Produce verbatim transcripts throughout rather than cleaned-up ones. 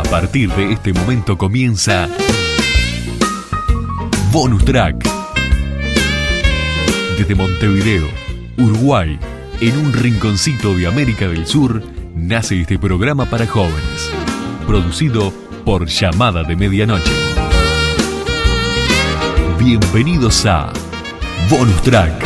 partir de este momento comienza Bonus Track. Desde Montevideo, Uruguay, en un rinconcito de América del Sur, nace este programa para jóvenes, producido por Llamada de Medianoche. Bienvenidos a Bonus Track.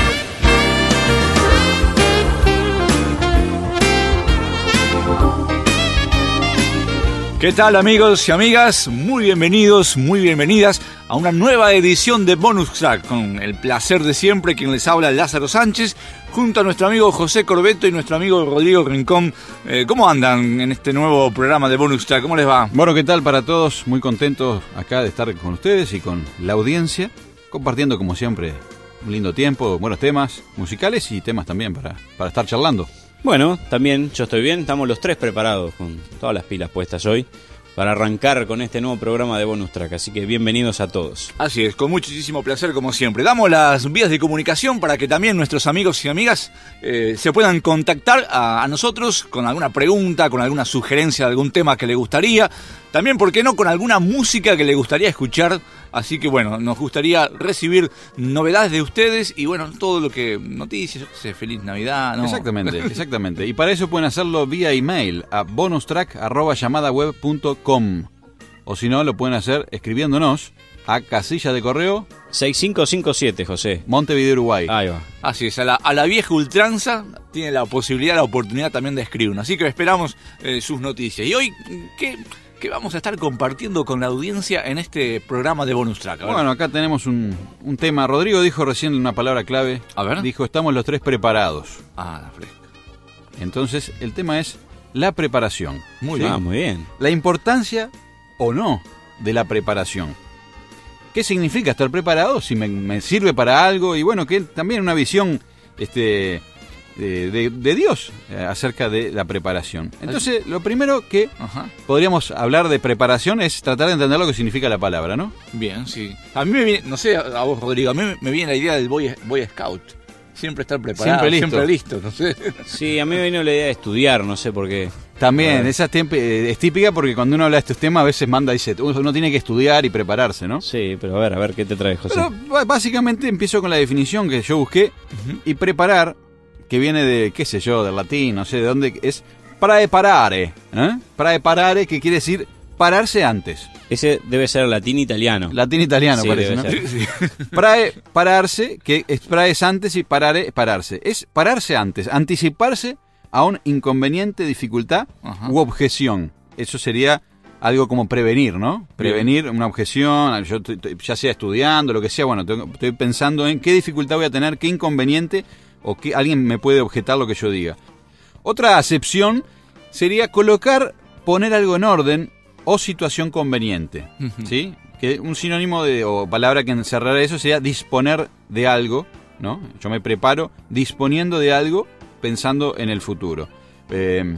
¿Qué tal, amigos y amigas? Muy bienvenidos, muy bienvenidas a una nueva edición de Bonus Track, con el placer de siempre, quien les habla, Lázaro Sánchez, junto a nuestro amigo José Corbeto y nuestro amigo Rodrigo Rincón. Eh, ¿Cómo andan en este nuevo programa de Bonus Track? ¿Cómo les va? Bueno, ¿qué tal para todos? Muy contentos acá de estar con ustedes y con la audiencia, compartiendo como siempre un lindo tiempo, buenos temas musicales y temas también para, para estar charlando. Bueno, también yo estoy bien, estamos los tres preparados con todas las pilas puestas hoy para arrancar con este nuevo programa de Bonus Track, así que bienvenidos a todos. Así es, con muchísimo placer como siempre. Damos las vías de comunicación para que también nuestros amigos y amigas eh, se puedan contactar a, a nosotros con alguna pregunta, con alguna sugerencia de algún tema que le gustaría. También, ¿por qué no?, con alguna música que le gustaría escuchar. Así que bueno, nos gustaría recibir novedades de ustedes y bueno, todo lo que, noticias, yo qué sé, feliz Navidad, ¿no? Exactamente, exactamente. Y para eso pueden hacerlo vía email a bonustrack arroba llamada web punto com. O si no, lo pueden hacer escribiéndonos a casilla de correo seis cinco cinco siete, José. Montevideo, Uruguay. Ahí va. Así es, a la, a la vieja ultranza tiene la posibilidad, la oportunidad también de escribirnos. Así que esperamos eh, sus noticias. Y hoy, ¿qué...? que vamos a estar compartiendo con la audiencia en este programa de Bonus Track. Bueno, acá tenemos un, un tema. Rodrigo dijo recién una palabra clave. A ver. Dijo, estamos los tres preparados. Ah, la fresca. Entonces, el tema es la preparación. Muy ¿sí? bien. Ah, muy bien. La importancia o no de la preparación. ¿Qué significa estar preparado? Si me, me sirve para algo. Y bueno, que también una visión este, de, de, de Dios eh, acerca de la preparación. Entonces, lo primero que Ajá. podríamos hablar de preparación es tratar de entender lo que significa la palabra, ¿no? Bien, sí. A mí me viene, no sé, a vos, Rodrigo, a mí me viene la idea del Boy, Boy Scout. Siempre estar preparado, siempre listo. Siempre listo, no sé. Sí, a mí me vino la idea de estudiar, no sé por qué. También, esa es típica porque cuando uno habla de estos temas a veces manda y dice, uno tiene que estudiar y prepararse, ¿no? Sí, pero a ver, a ver, ¿qué te trae, José? Pero básicamente empiezo con la definición que yo busqué uh-huh. y preparar, que viene de, qué sé yo, del latín, no sé de dónde, es praeparare, ¿eh? Praeparare, que quiere decir pararse antes. Ese debe ser latín italiano. Latín italiano, sí, parece, ¿no? Sí. Prae, pararse, que es prae es antes y parare es pararse. Es pararse antes, anticiparse a un inconveniente, dificultad Ajá. u objeción. Eso sería algo como prevenir, ¿no? Prevenir Bien. una objeción, yo ya sea estudiando, lo que sea, bueno, estoy pensando en qué dificultad voy a tener, qué inconveniente o que alguien me puede objetar lo que yo diga. Otra acepción sería colocar, poner algo en orden o situación conveniente, uh-huh. ¿sí? Que un sinónimo de, o palabra que encerrara eso sería disponer de algo, ¿no? Yo me preparo disponiendo de algo pensando en el futuro. Eh,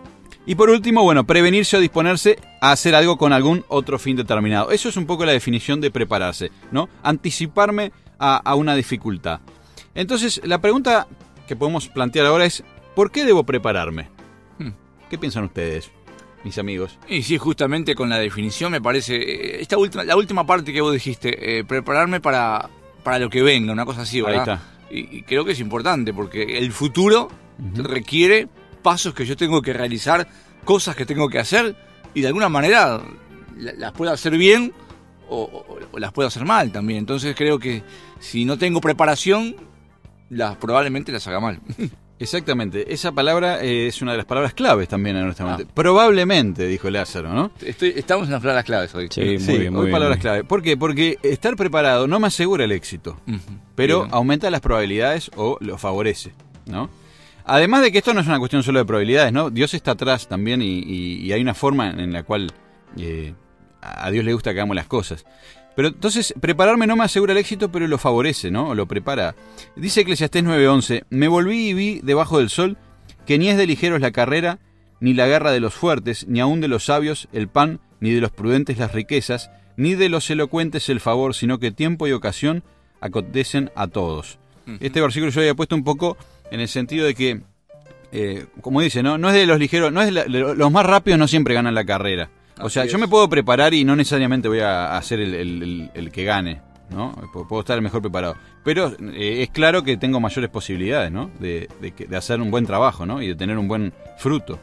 y por último, bueno, prevenirse o disponerse a hacer algo con algún otro fin determinado. Eso es un poco la definición de prepararse, ¿no? Anticiparme a, a una dificultad. Entonces, la pregunta que podemos plantear ahora es, ¿por qué debo prepararme? Hmm. ¿Qué piensan ustedes, mis amigos? Y sí, justamente con la definición me parece, esta última, la última parte que vos dijiste, eh, prepararme para, para lo que venga, una cosa así, ¿verdad? Ahí está. Y, y creo que es importante porque el futuro uh-huh. requiere pasos que yo tengo que realizar, cosas que tengo que hacer y de alguna manera las puedo hacer bien o, o, o las puedo hacer mal también. Entonces creo que si no tengo preparación, las probablemente las haga mal. Exactamente, esa palabra eh, es una de las palabras claves también en nuestra mente. Ah. Probablemente, dijo Lázaro, ¿no? Estoy, estamos en las palabras claves hoy. Sí, muy sí, bien, muy hoy bien, palabras bien. clave. ¿Por qué? Porque estar preparado no me asegura el éxito, uh-huh. pero bien. aumenta las probabilidades o lo favorece, ¿no? Además de que esto no es una cuestión solo de probabilidades, ¿no? Dios está atrás también y, y, y hay una forma en la cual eh, a Dios le gusta que hagamos las cosas. Pero entonces, prepararme no me asegura el éxito, pero lo favorece, ¿no? O lo prepara. Dice Eclesiastés nueve once, me volví y vi debajo del sol que ni es de ligeros la carrera, ni la guerra de los fuertes, ni aun de los sabios el pan, ni de los prudentes las riquezas, ni de los elocuentes el favor, sino que tiempo y ocasión acontecen a todos. Uh-huh. Este versículo yo había puesto un poco en el sentido de que, eh, como dice, ¿no? No es de los ligeros, no es de la, de los más rápidos no siempre ganan la carrera. O sea, yo me puedo preparar y no necesariamente voy a, a ser el, el, el, el que gane, ¿no? Puedo estar mejor preparado. Pero eh, es claro que tengo mayores posibilidades, ¿no? De, de, de hacer un buen trabajo, ¿no? Y de tener un buen fruto.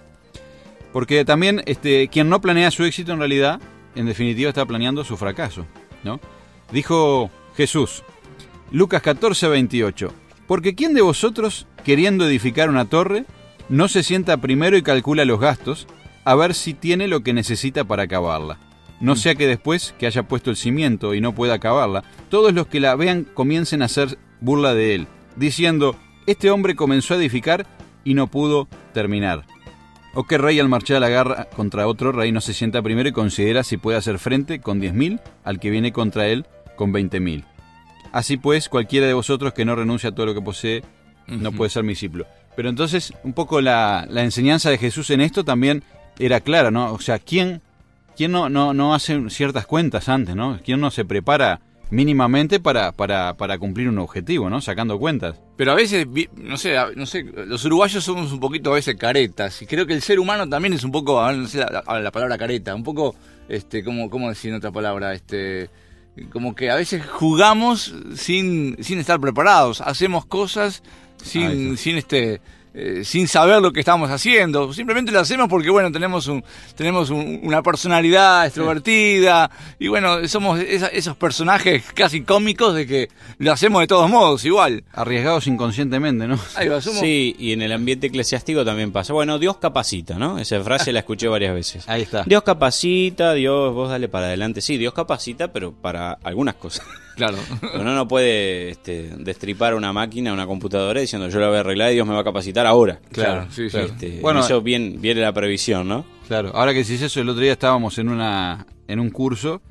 Porque también este, quien no planea su éxito en realidad, en definitiva está planeando su fracaso, ¿no? Dijo Jesús, Lucas catorce, veintiocho, porque ¿quién de vosotros, queriendo edificar una torre, no se sienta primero y calcula los gastos, a ver si tiene lo que necesita para acabarla? No sea que después que haya puesto el cimiento y no pueda acabarla, todos los que la vean comiencen a hacer burla de él, diciendo, este hombre comenzó a edificar y no pudo terminar. ¿O qué rey al marchar a la guerra contra otro rey no se sienta primero y considera si puede hacer frente con diez mil al que viene contra él con veinte mil? Así pues, cualquiera de vosotros que no renuncia a todo lo que posee, uh-huh. no puede ser mi discípulo. Pero entonces, un poco la, la enseñanza de Jesús en esto también era clara, ¿no? O sea, ¿quién... ¿Quién no, no, no hace ciertas cuentas antes, ¿no? ¿Quién no se prepara mínimamente para, para, para cumplir un objetivo, ¿no? Sacando cuentas. Pero a veces, no sé, no sé, los uruguayos somos un poquito a veces caretas. Y creo que el ser humano también es un poco, no sé la, la palabra careta, un poco, este, ¿cómo, cómo decir en otra palabra? Este, como que a veces jugamos sin, sin estar preparados. Hacemos cosas sin, sin este... Eh, sin saber lo que estamos haciendo, simplemente lo hacemos porque bueno, tenemos un tenemos un, una personalidad extrovertida y bueno, somos esa, esos personajes casi cómicos de que lo hacemos de todos modos igual. Arriesgados inconscientemente, ¿no? Ahí va, somos... Sí, y en el ambiente eclesiástico también pasa. Bueno, Dios capacita, ¿no? Esa frase la escuché varias veces. Ahí está. Dios capacita, Dios, vos dale para adelante. Sí, Dios capacita, pero para algunas cosas. Claro. Uno no puede este, destripar una máquina, una computadora diciendo yo la voy a arreglar y Dios me va a capacitar ahora. Claro, sí, sí. Este, bueno, eso bien, viene la previsión, ¿no? Claro, ahora que decís eso, el otro día estábamos en una en un curso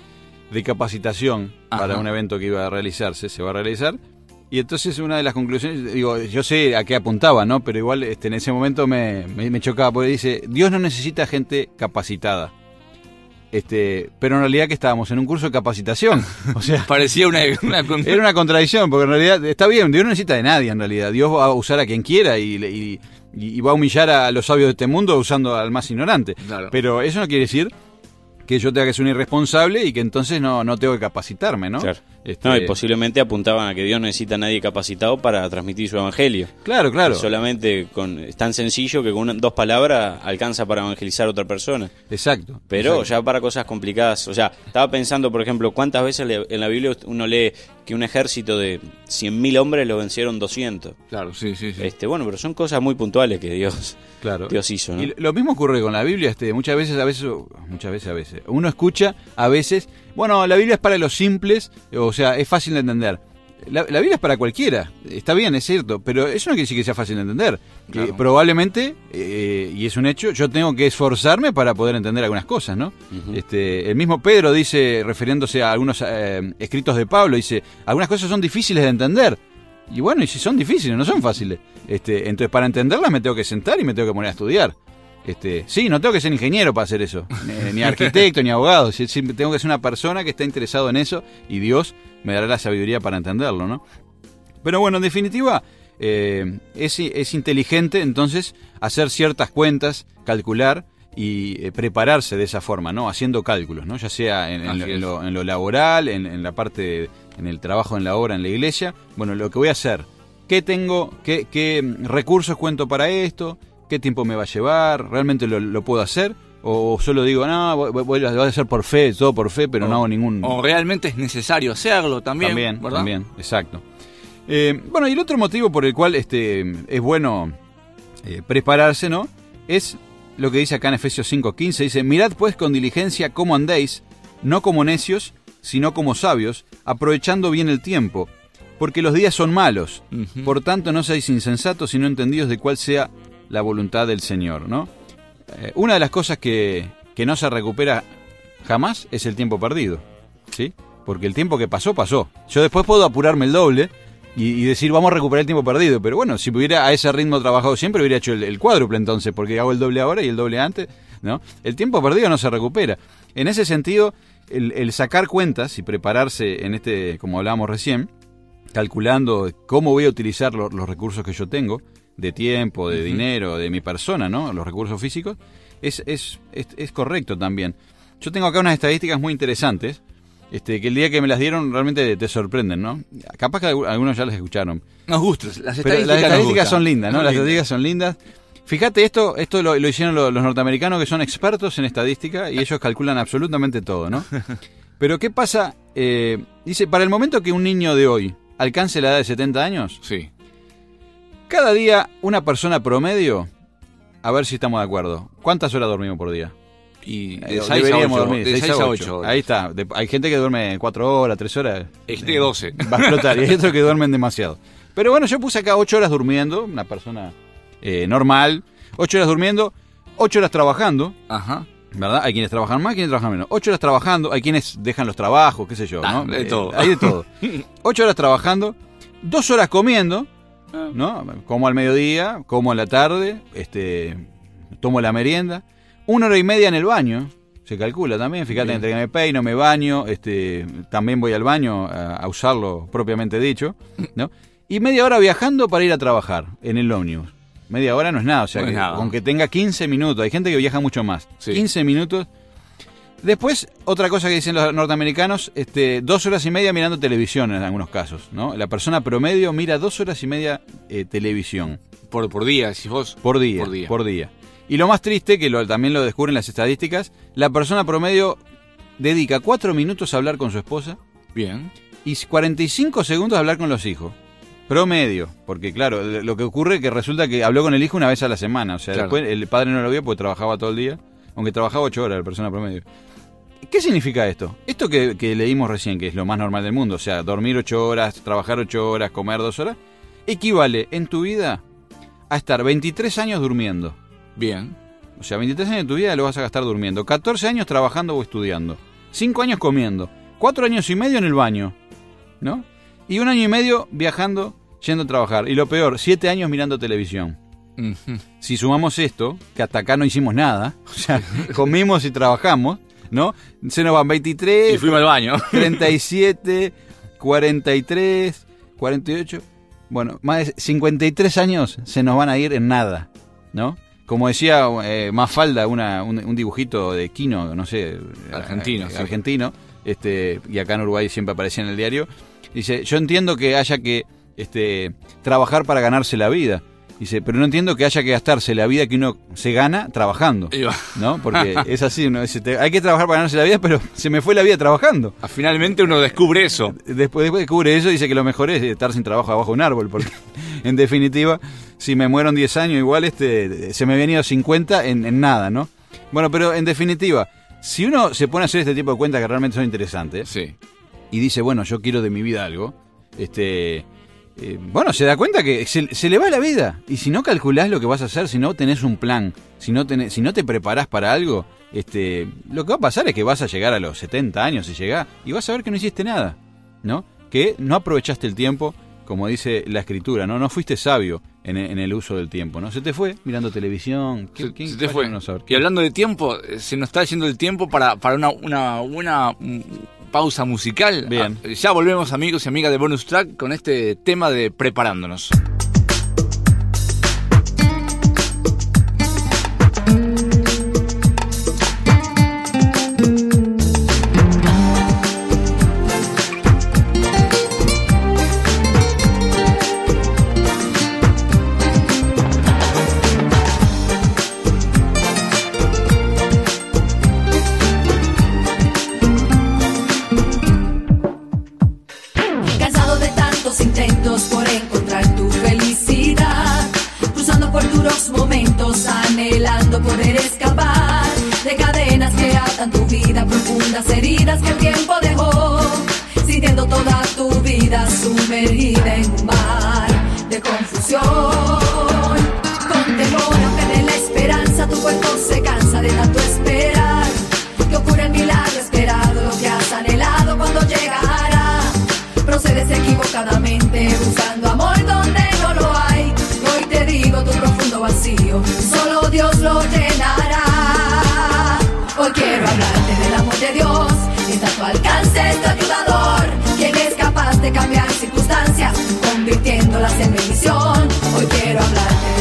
de capacitación Ajá. para un evento que iba a realizarse, se va a realizar, y entonces una de las conclusiones, digo, yo sé a qué apuntaba, ¿no? Pero igual este, en ese momento me, me, me chocaba, porque dice, Dios no necesita gente capacitada. Este, pero en realidad que estábamos en un curso de capacitación, o sea, parecía una, una era una contradicción, porque en realidad está bien, Dios no necesita de nadie en realidad, Dios va a usar a quien quiera y, y, y va a humillar a los sabios de este mundo usando al más ignorante, claro. Pero eso no quiere decir que yo tenga que ser un irresponsable y que entonces no, no tengo que capacitarme, ¿no? Claro. Este... No, y posiblemente apuntaban a que Dios no necesita a nadie capacitado para transmitir su evangelio. Claro, claro. Y solamente con es tan sencillo que con una, dos palabras alcanza para evangelizar a otra persona. Exacto. Pero exacto. ya para cosas complicadas, o sea, estaba pensando, por ejemplo, cuántas veces en la Biblia uno lee que un ejército de cien mil hombres lo vencieron doscientos. Claro, sí, sí, sí. Este, bueno, pero son cosas muy puntuales que Dios, claro. Dios hizo, ¿no? Y lo mismo ocurre con la Biblia, este, muchas veces, a veces, muchas veces, a veces. Uno escucha, a veces, bueno, la Biblia es para los simples, o sea, es fácil de entender. La, la Biblia es para cualquiera, está bien, es cierto, pero eso no quiere decir que sea fácil de entender. Claro. Eh, probablemente, eh, y es un hecho, yo tengo que esforzarme para poder entender algunas cosas, ¿no? Uh-huh. Este, el mismo Pedro dice, refiriéndose a algunos eh, escritos de Pablo, dice, algunas cosas son difíciles de entender. Y bueno, y si son difíciles, no son fáciles. Este, entonces, para entenderlas me tengo que sentar y me tengo que poner a estudiar. Este, sí, no tengo que ser ingeniero para hacer eso, ni, ni arquitecto, ni abogado. Sí, sí, tengo que ser una persona que esté interesado en eso y Dios me dará la sabiduría para entenderlo, ¿no? Pero bueno, en definitiva, eh, es, es inteligente entonces hacer ciertas cuentas, calcular y eh, prepararse de esa forma, ¿no? Haciendo cálculos, ¿no? Ya sea en, en, en, lo, en lo laboral, en, en la parte, de, en el trabajo en la obra, en la iglesia. Bueno, lo que voy a hacer, ¿qué tengo, qué, qué recursos cuento para esto? ¿Qué tiempo me va a llevar? ¿Realmente lo, lo puedo hacer? ¿O solo digo, no, voy, voy, voy a hacer por fe, todo por fe, pero o, no hago ningún... O realmente es necesario hacerlo también, También, ¿verdad? También, exacto. Eh, bueno, y el otro motivo por el cual este es bueno eh, prepararse, ¿no? Es lo que dice acá en Efesios cinco quince, dice, mirad pues con diligencia cómo andéis, no como necios, sino como sabios, aprovechando bien el tiempo, porque los días son malos. Uh-huh. Por tanto, no seáis insensatos, sino entendidos de cuál sea la voluntad del Señor, ¿no? Eh, una de las cosas que, que no se recupera jamás es el tiempo perdido, ¿sí? Porque el tiempo que pasó, pasó. Yo después puedo apurarme el doble y, y decir, vamos a recuperar el tiempo perdido, pero bueno, si hubiera a ese ritmo trabajado siempre, hubiera hecho el, el cuádruple entonces, porque hago el doble ahora y el doble antes, ¿no? El tiempo perdido no se recupera. En ese sentido, el, el sacar cuentas y prepararse en este, como hablábamos recién, calculando cómo voy a utilizar lo, los recursos que yo tengo, de tiempo, de uh-huh. dinero, de mi persona, ¿no? Los recursos físicos, es, es, es, es correcto también. Yo tengo acá unas estadísticas muy interesantes, este, que el día que me las dieron realmente te sorprenden, ¿no? Capaz que algunos ya las escucharon. Nos gustan, las estadísticas, Pero las estadísticas son lindas, ¿no? Muy las lindas. estadísticas son lindas. Fíjate, esto esto lo, lo hicieron los, los norteamericanos, que son expertos en estadística, y ellos calculan absolutamente todo, ¿no? Pero ¿qué pasa? Eh, dice, para el momento que un niño de hoy alcance la edad de setenta años, sí. cada día una persona promedio, a ver si estamos de acuerdo, ¿cuántas horas dormimos por día? Y de seis a ocho. Ahí está. De, hay gente que duerme cuatro horas, tres horas. Hay gente que doce. Va a explotar. Y hay otros que duermen demasiado. Pero bueno, yo puse acá ocho horas durmiendo, una persona eh, normal. ocho horas durmiendo, ocho horas trabajando. Ajá. ¿Verdad? Hay quienes trabajan más, quienes trabajan menos. ocho horas trabajando, hay quienes dejan los trabajos, qué sé yo, ah, ¿no? De Eh, todo. Hay de todo. ocho horas trabajando, dos horas comiendo, ¿no? Como al mediodía, como a la tarde, este, tomo la merienda. Una hora y media en el baño, se calcula también, fíjate, Bien. entre que me peino, me baño, este, también voy al baño a, a usarlo propiamente dicho, ¿no? Y media hora viajando para ir a trabajar en el ómnibus. Media hora no es nada, o sea, No es que, nada. aunque tenga quince minutos, hay gente que viaja mucho más, Sí. quince minutos. Después, otra cosa que dicen los norteamericanos, este, dos horas y media mirando televisión en algunos casos, ¿no? La persona promedio mira dos horas y media eh, televisión. Por, por día, si vos... Por día, Por día. por día. Y lo más triste, que lo, también lo descubren las estadísticas, la persona promedio dedica cuatro minutos a hablar con su esposa Bien. y cuarenta y cinco segundos a hablar con los hijos. Promedio, porque claro, lo que ocurre es que resulta que habló con el hijo una vez a la semana, o sea, Claro. después el padre no lo vio porque trabajaba todo el día, aunque trabajaba ocho horas la persona promedio. ¿Qué significa esto? Esto que, que leímos recién, que es lo más normal del mundo, o sea, dormir ocho horas, trabajar ocho horas, comer dos horas, equivale en tu vida a estar veintitrés años durmiendo. Bien. O sea, veintitrés años de tu vida lo vas a gastar durmiendo, catorce años trabajando o estudiando, cinco años comiendo, cuatro años y medio en el baño, ¿no? Y un año y medio viajando, yendo a trabajar. Y lo peor, siete años mirando televisión. Uh-huh. Si sumamos esto, que hasta acá no hicimos nada, o sea, comimos y trabajamos, ¿no? Se nos van veintitrés, Y fuimos al baño. treinta y siete, cuarenta y tres, cuarenta y ocho, bueno, más de cincuenta y tres años se nos van a ir en nada, ¿no? Como decía eh, Mafalda, una, un, un dibujito de Quino, no sé, Argentino, eh, sí. argentino, este, y acá en Uruguay siempre aparecía en el diario. Dice, yo entiendo que haya que este, trabajar para ganarse la vida. Dice, pero no entiendo que haya que gastarse la vida que uno se gana trabajando, Y va. ¿no? Porque es así, uno dice, te- hay que trabajar para ganarse la vida, pero se me fue la vida trabajando. Ah, Finalmente uno descubre eso. Después, después descubre eso y dice que lo mejor es estar sin trabajo abajo de un árbol, porque en definitiva, si me muero en diez años, igual este se me habían ido cincuenta en, en nada, ¿no? Bueno, pero en definitiva, si uno se pone a hacer este tipo de cuentas que realmente son interesantes, Sí. y dice, bueno, yo quiero de mi vida algo, este... Eh, bueno, se da cuenta que se, se le va la vida. Y si no calculás lo que vas a hacer, si no tenés un plan, si no, tenés, si no te preparás para algo, este, lo que va a pasar es que vas a llegar a los setenta años, si llegás, y vas a ver que no hiciste nada, ¿no? Que no aprovechaste el tiempo, como dice la escritura, ¿no? No fuiste sabio en, en el uso del tiempo, ¿no? Se te fue mirando televisión. ¿Qué- Se, quién- se te vaya fue. uno a saber? Y hablando de tiempo, eh, se nos está yendo el tiempo para, para una, una buena mm, pausa musical. Bien. Ah, ya volvemos, amigos y amigas de Bonus Track, con este tema de Preparándonos. Cansado de tantos intentos por encontrar tu felicidad, cruzando por duros momentos, anhelando poder escapar de cadenas que atan tu vida, profundas heridas que el tiempo dejó, sintiendo toda tu vida sumergida en un mar de confusión. Con temor, aunque de la esperanza tu cuerpo se cansa de tanto esperar, que ocurre el milagro esperado, lo que has anhelado cuando llegará. Procedes equivocadamente buscando amor donde no lo hay. Hoy te digo tu profundo vacío, solo Dios lo llenará. Hoy quiero hablarte del amor de Dios, está a tu alcance, es tu ayudador, quien es capaz de cambiar circunstancias, convirtiéndolas en bendición. Hoy quiero hablarte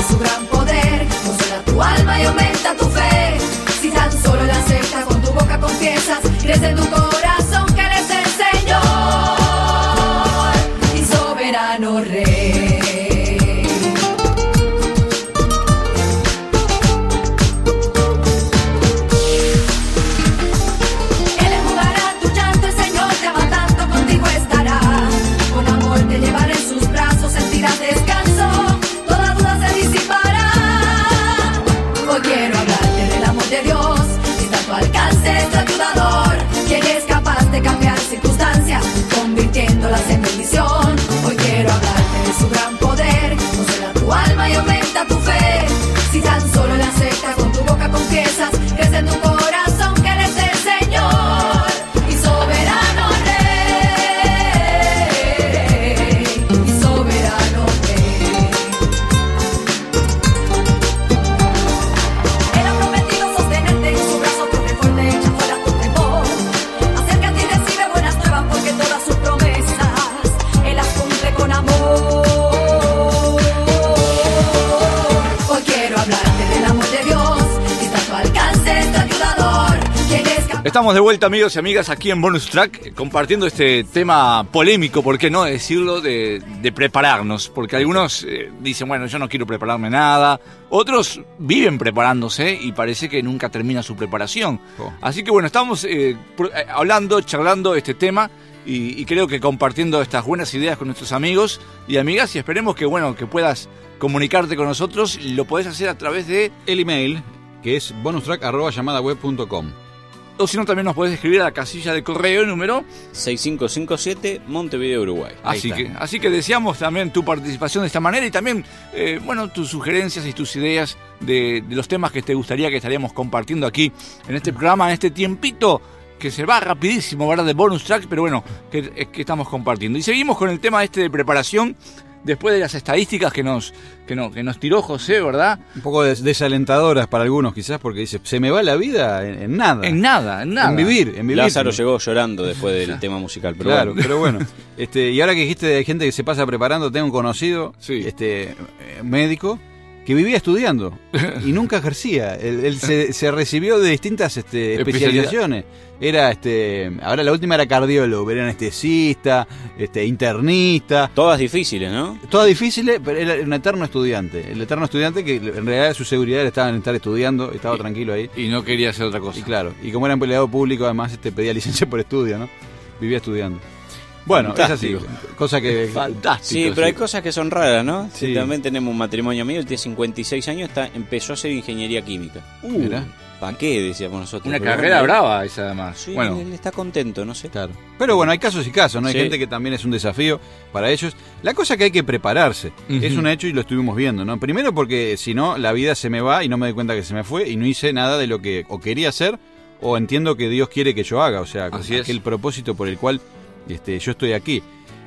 estamos de vuelta, amigos y amigas, aquí en Bonus Track, compartiendo este tema polémico, por qué no decirlo, de, de prepararnos. Porque algunos eh, dicen, bueno, yo no quiero prepararme nada. Otros viven preparándose y parece que nunca termina su preparación. Oh. Así que bueno, estamos eh, hablando, charlando este tema y, y creo que compartiendo estas buenas ideas con nuestros amigos y amigas, y esperemos que, bueno, que puedas comunicarte con nosotros. Lo podés hacer a través de el email, que es bonustrack arroba llamada web punto com. O si no, también nos podés escribir a la casilla de correo número seis cinco cinco siete, Montevideo, Uruguay. Así que, así que deseamos también tu participación de esta manera y también, eh, bueno, tus sugerencias y tus ideas de, de los temas que te gustaría que estaríamos compartiendo aquí en este programa, en este tiempito que se va rapidísimo, ¿verdad? De Bonus Track, pero bueno, que, que estamos compartiendo. Y seguimos con el tema este de preparación. Después de las estadísticas que nos que no, que nos tiró José, ¿verdad? Un poco des- desalentadoras para algunos quizás, porque dice, se me va la vida en, en nada. En nada, en nada. En vivir, en vivir. Lázaro llegó llorando después del tema musical, pero claro, bueno. pero bueno. Este, y ahora que dijiste, hay gente que se pasa preparando, tengo un conocido, sí. este eh, médico, que vivía estudiando y nunca ejercía. Él, él se, se recibió de distintas este, especializaciones. Era, este, ahora la última era cardiólogo, era anestesista, este, internista. Todas difíciles, ¿no? Todas difíciles, pero era un eterno estudiante. El eterno estudiante que en realidad su seguridad estaba en estar estudiando, estaba y, tranquilo ahí. Y no quería hacer otra cosa. Y claro, y como era empleado público además este, pedía licencia por estudio, ¿no? Vivía estudiando. Bueno, fantástico. Es así, cosa que... Fantástico. Sí, pero sí. Hay cosas que son raras, ¿no? Sí. Sí, también tenemos un matrimonio amigo, él tiene cincuenta y seis años, está, empezó a hacer ingeniería química. Uh, ¿Para qué? Decíamos nosotros. Una pero carrera bueno, brava esa además. Sí, bueno. él está contento, no sé. Claro. Pero bueno, hay casos y casos, ¿no? Hay sí. gente que también es un desafío para ellos. La cosa que hay que prepararse, uh-huh. es un hecho y lo estuvimos viendo, ¿no? Primero porque si no, la vida se me va y no me doy cuenta que se me fue y no hice nada de lo que o quería hacer o entiendo que Dios quiere que yo haga, o sea, Así aquel es. propósito por el cual este, yo estoy aquí.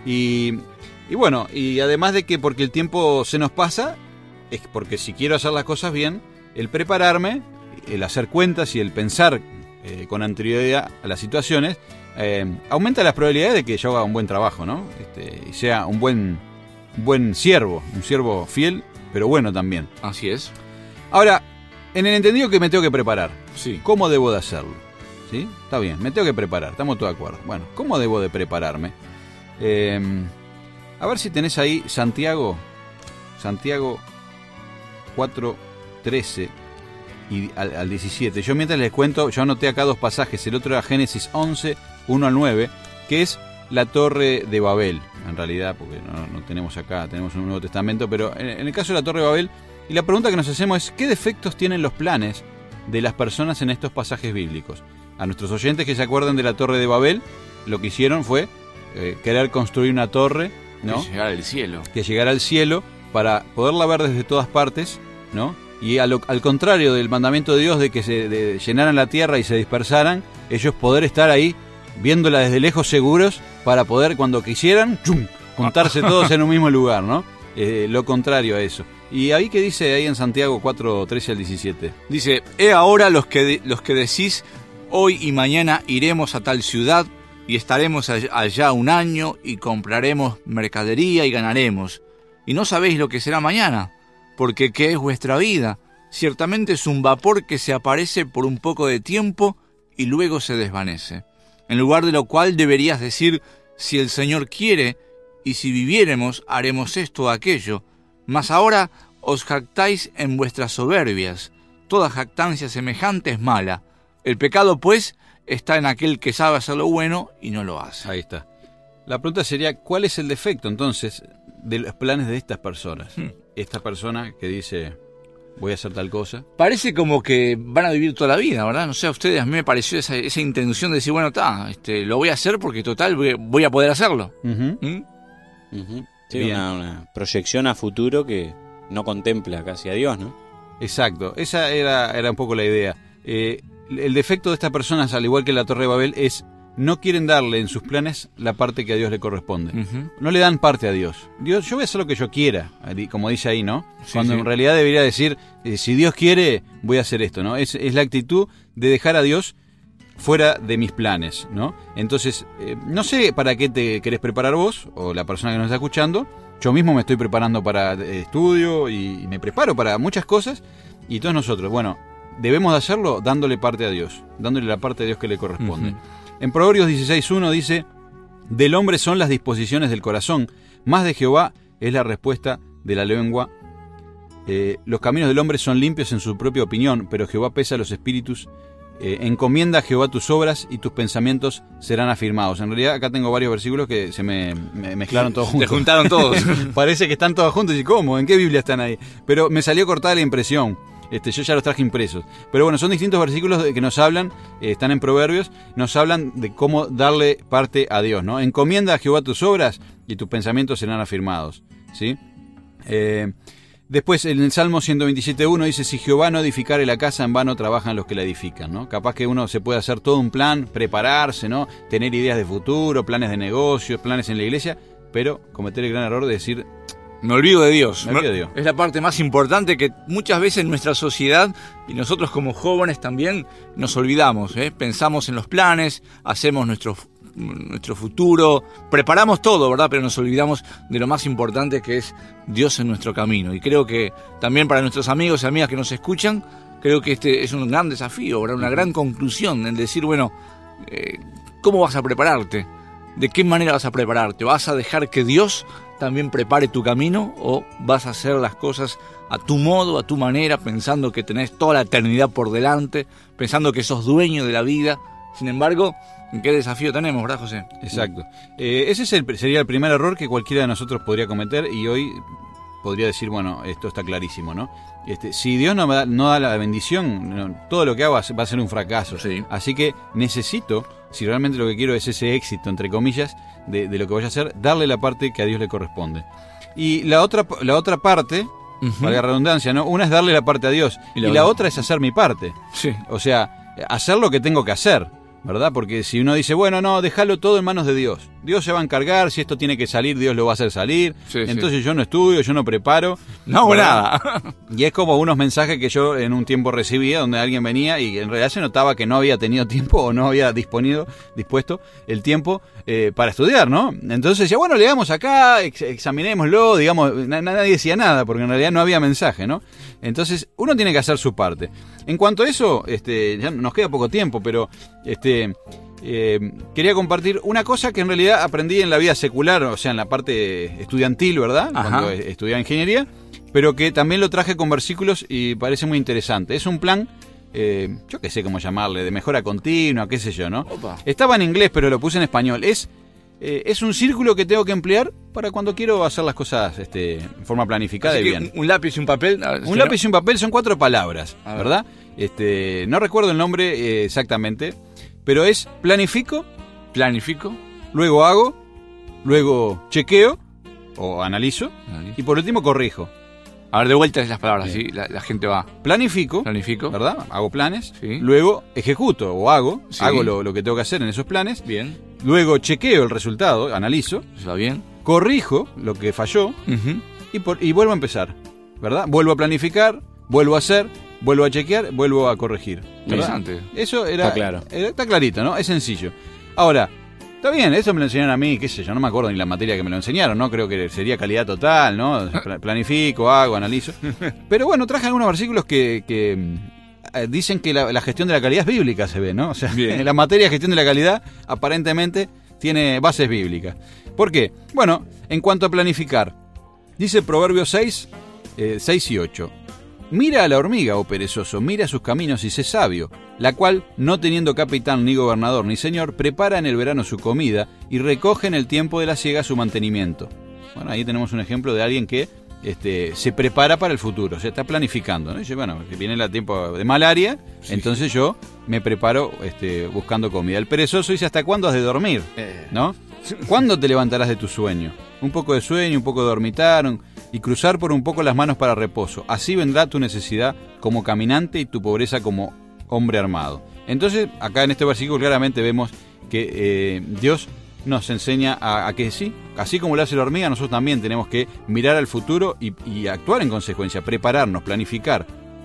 Y, y bueno, y además de que porque el tiempo se nos pasa, es porque si quiero hacer las cosas bien, el prepararme, el hacer cuentas y el pensar eh, con anterioridad a las situaciones, eh, aumenta las probabilidades de que yo haga un buen trabajo, ¿no? Este, y sea un buen, un buen siervo, un siervo fiel, pero bueno también. Así es. Ahora, en el entendido que me tengo que preparar, sí. ¿Cómo debo de hacerlo? ¿Sí? Está bien, me tengo que preparar, estamos todos de acuerdo. Bueno, ¿cómo debo de prepararme? Eh, a ver si tenés ahí Santiago, Santiago cuatro trece y al, al diecisiete. Yo mientras les cuento, yo anoté acá dos pasajes. El otro era Génesis once, uno al nueve, que es la Torre de Babel, en realidad, porque no, no tenemos acá, tenemos un Nuevo Testamento, pero en, en el caso de la Torre de Babel, y la pregunta que nos hacemos es, ¿qué defectos tienen los planes de las personas en estos pasajes bíblicos? A nuestros oyentes que se acuerdan de la Torre de Babel, lo que hicieron fue Eh, querer construir una torre, ¿no? Que llegara al cielo. Que llegara al cielo para poderla ver desde todas partes, ¿no? Y a lo, al contrario del mandamiento de Dios de que se de, llenaran la tierra y se dispersaran, ellos poder estar ahí viéndola desde lejos seguros para poder cuando quisieran, ¡chum!, juntarse todos en un mismo lugar, ¿no? Eh, lo contrario a eso. Y ahí que dice ahí en Santiago cuatro, trece al diecisiete. Dice, he ahora los que, de, los que decís, hoy y mañana iremos a tal ciudad, y estaremos allá un año, y compraremos mercadería y ganaremos. Y no sabéis lo que será mañana, porque ¿qué es vuestra vida? Ciertamente es un vapor que se aparece por un poco de tiempo y luego se desvanece. En lugar de lo cual deberías decir, si el Señor quiere, y si viviéremos, haremos esto o aquello. Mas ahora os jactáis en vuestras soberbias. Toda jactancia semejante es mala. El pecado, pues, está en aquel que sabe hacer lo bueno y no lo hace. Ahí está. La pregunta sería, ¿cuál es el defecto entonces de los planes de estas personas? Hmm. Esta persona que dice, voy a hacer tal cosa. Parece como que van a vivir toda la vida, ¿verdad? No sé, a ustedes, a mí me pareció esa, esa intención de decir, bueno, está, este, lo voy a hacer porque total voy, voy a poder hacerlo. Uh-huh. ¿Mm? Uh-huh. Sí, una, una proyección a futuro que no contempla casi a Dios, ¿no? Exacto, esa era, era un poco la idea. Eh, El defecto de estas personas, al igual que la Torre de Babel, es no quieren darle en sus planes la parte que a Dios le corresponde. Uh-huh. No le dan parte a Dios. Dios, yo voy a hacer lo que yo quiera, como dice ahí, ¿no? Sí, Cuando sí. en realidad debería decir, eh, si Dios quiere, voy a hacer esto, ¿no? Es, es la actitud de dejar a Dios fuera de mis planes, ¿no? Entonces, eh, no sé para qué te querés preparar vos, o la persona que nos está escuchando. Yo mismo me estoy preparando para eh, estudio y, y me preparo para muchas cosas. Y todos nosotros, bueno, debemos de hacerlo dándole parte a Dios, dándole la parte a Dios que le corresponde. Uh-huh. En Proverbios dieciséis uno dice, del hombre son las disposiciones del corazón, más de Jehová es la respuesta de la lengua. Eh, los caminos del hombre son limpios en su propia opinión, pero Jehová pesa los espíritus. Eh, encomienda a Jehová tus obras y tus pensamientos serán afirmados. En realidad acá tengo varios versículos que se me, me mezclaron todos juntos. Se juntaron todos. Parece que están todos juntos. ¿Y cómo? ¿En qué Biblia están ahí? Pero me salió cortada la impresión. Este, yo ya los traje impresos. Pero bueno, son distintos versículos que nos hablan, eh, están en Proverbios, nos hablan de cómo darle parte a Dios, ¿no? Encomienda a Jehová tus obras y tus pensamientos serán afirmados, ¿sí? Eh, después, en el Salmo ciento veintisiete uno dice, si Jehová no edificare la casa, en vano trabajan los que la edifican, ¿no? Capaz que uno se puede hacer todo un plan, prepararse, ¿no? Tener ideas de futuro, planes de negocios, planes en la iglesia, pero cometer el gran error de decir... Me olvido de Dios. Me olvido de Dios. Es la parte más importante que muchas veces en nuestra sociedad y nosotros como jóvenes también nos olvidamos. ¿eh? Pensamos en los planes, hacemos nuestro, nuestro futuro, preparamos todo, ¿verdad? Pero nos olvidamos de lo más importante que es Dios en nuestro camino. Y creo que también para nuestros amigos y amigas que nos escuchan, creo que este es un gran desafío, ¿verdad? Una gran conclusión en decir, bueno, eh, ¿cómo vas a prepararte? ¿De qué manera vas a prepararte? ¿Vas a dejar que Dios también prepare tu camino o vas a hacer las cosas a tu modo, a tu manera, pensando que tenés toda la eternidad por delante, pensando que sos dueño de la vida? Sin embargo, ¿qué desafío tenemos, verdad, José? Exacto. Eh, ese es el, sería el primer error que cualquiera de nosotros podría cometer y hoy podría decir, bueno, esto está clarísimo, ¿no? Este, si Dios no, da, no da la bendición, no, todo lo que haga va a ser un fracaso. Sí. Así que necesito, si realmente lo que quiero es ese éxito, entre comillas, de, de lo que voy a hacer, darle la parte que a Dios le corresponde. Y la otra, la otra parte, uh-huh. valga la redundancia, ¿no? Una es darle la parte a Dios y la, y la otra es hacer mi parte. Sí. O sea, hacer lo que tengo que hacer, ¿verdad? Porque si uno dice, bueno, no, déjalo todo en manos de Dios. Dios se va a encargar, si esto tiene que salir, Dios lo va a hacer salir. Sí, Entonces sí. yo no estudio, yo no preparo. No hago nada. Y es como unos mensajes que yo en un tiempo recibía donde alguien venía y en realidad se notaba que no había tenido tiempo o no había disponido, dispuesto el tiempo eh, para estudiar, ¿no? Entonces decía, bueno, leamos acá, ex- examinémoslo, digamos, na- nadie decía nada porque en realidad no había mensaje, ¿no? Entonces uno tiene que hacer su parte. En cuanto a eso, este, ya nos queda poco tiempo, pero este... Eh, quería compartir una cosa que en realidad aprendí en la vida secular, o sea, en la parte estudiantil, ¿verdad? Ajá. Cuando estudiaba ingeniería, pero que también lo traje con versículos y parece muy interesante. Es un plan, eh, yo qué sé cómo llamarle, de mejora continua, qué sé yo, ¿no? Opa. Estaba en inglés, pero lo puse en español. Es, eh, es un círculo que tengo que emplear para cuando quiero hacer las cosas este, en forma planificada Así y que bien. Un lápiz y un papel. Un lápiz y un papel son cuatro palabras, A ver. ¿verdad? Este, no recuerdo el nombre eh, exactamente, pero es planifico, Planifico. luego hago, luego chequeo o analizo Analizo. y por último corrijo. A ver, de vuelta las palabras, Bien. ¿sí? La, la gente va. Planifico, Planifico. ¿verdad? Hago planes, Sí. luego ejecuto o hago, Sí. hago lo, lo que tengo que hacer en esos planes, Bien. luego chequeo el resultado, analizo, Eso va bien. corrijo lo que falló Uh-huh. y, por, y vuelvo a empezar, ¿verdad? Vuelvo a planificar, vuelvo a hacer, vuelvo a chequear, vuelvo a corregir. ¿verdad? Interesante. Eso era, Está claro. era- está clarito, ¿no? Es sencillo. Ahora, está bien, eso me lo enseñaron a mí, qué sé yo, no me acuerdo ni la materia que me lo enseñaron, ¿no? Creo que sería calidad total, ¿no? Pla- Planifico, hago, analizo. Pero bueno, traje algunos versículos que, que eh, dicen que la, la gestión de la calidad es bíblica, se ve, ¿no? O sea, Bien. la materia de gestión de la calidad aparentemente tiene bases bíblicas. ¿Por qué? Bueno, en cuanto a planificar, dice Proverbios seis, eh, seis y ocho. Mira a la hormiga, oh perezoso, mira sus caminos y sé sabio, la cual, no teniendo capitán ni gobernador ni señor, prepara en el verano su comida y recoge en el tiempo de la siega su mantenimiento. Bueno, ahí tenemos un ejemplo de alguien que este, se prepara para el futuro, se está planificando, ¿no? Dice, bueno, que viene el tiempo de malaria, sí. Entonces yo me preparo este, buscando comida. El perezoso dice, ¿hasta cuándo has de dormir? Eh. ¿No? ¿Cuándo te levantarás de tu sueño? Un poco de sueño, un poco de dormitar, un... y cruzar por un poco las manos para reposo. Así vendrá tu necesidad como caminante y tu pobreza como hombre armado. Entonces, acá en este versículo claramente vemos que eh, Dios nos enseña a, a que sí, así como lo hace la hormiga, nosotros también tenemos que mirar al futuro y, y actuar en consecuencia, prepararnos, planificar.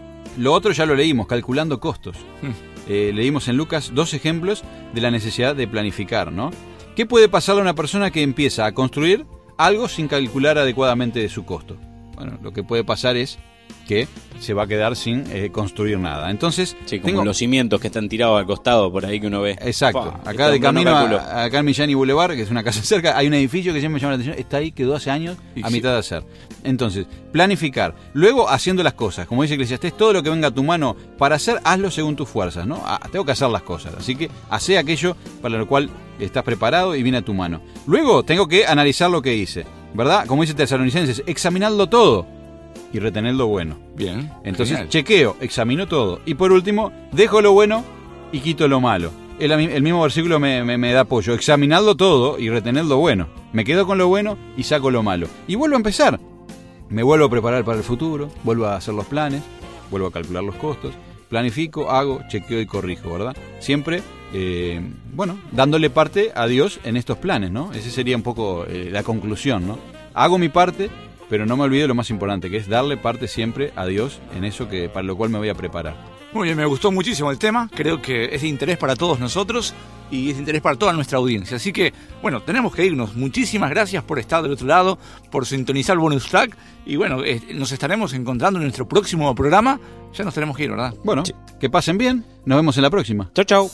Lo otro ya lo leímos, calculando costos. Eh, leímos en Lucas dos ejemplos de la necesidad de planificar, ¿no? ¿Qué puede pasarle a una persona que empieza a construir algo sin calcular adecuadamente de su costo? Bueno, lo que puede pasar es que se va a quedar sin eh, construir nada. Entonces, sí, como tengo los cimientos que están tirados al costado por ahí que uno ve. Exacto. Fua, acá de camino, cálculo. a, acá en Millán y Boulevard, que es una casa cerca, hay un edificio que siempre me llama la atención. Está ahí, quedó hace años Y a sí. mitad de hacer. Entonces, planificar. Luego, haciendo las cosas. Como dice Eclesiastés, todo lo que venga a tu mano para hacer, hazlo según tus fuerzas, ¿no? Ah, tengo que hacer las cosas. Así que, hace aquello para lo cual estás preparado y viene a tu mano. Luego, tengo que analizar lo que hice, ¿verdad? Como dice Tesalonicenses, examinadlo todo y retener lo bueno. Bien. Entonces, genial. chequeo, examino todo. Y por último, dejo lo bueno y quito lo malo. El, el mismo versículo me, me, me da apoyo. Examinadlo todo y retener lo bueno. Me quedo con lo bueno y saco lo malo. Y vuelvo a empezar. Me vuelvo a preparar para el futuro, vuelvo a hacer los planes, vuelvo a calcular los costos, planifico, hago, chequeo y corrijo, ¿verdad? Siempre, eh, bueno, dándole parte a Dios en estos planes, ¿no? Esa sería un poco eh, la conclusión, ¿no? Hago mi parte, pero no me olvido lo más importante, que es darle parte siempre a Dios en eso que para lo cual me voy a preparar. Muy bien, me gustó muchísimo el tema, creo que es de interés para todos nosotros y es de interés para toda nuestra audiencia, así que, bueno, tenemos que irnos. Muchísimas gracias por estar del otro lado, por sintonizar Bonus Track y bueno, eh, nos estaremos encontrando en nuestro próximo programa. Ya nos tenemos que ir, ¿verdad? Bueno, sí. Que pasen bien, nos vemos en la próxima. Chau, chau.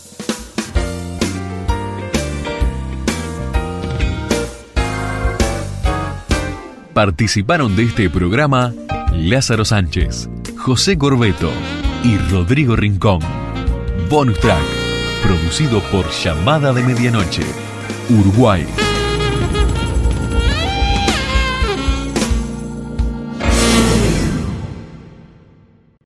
Participaron de este programa Lázaro Sánchez, José Corbeto y Rodrigo Rincón. Bonus Track, producido por Llamada de Medianoche, Uruguay.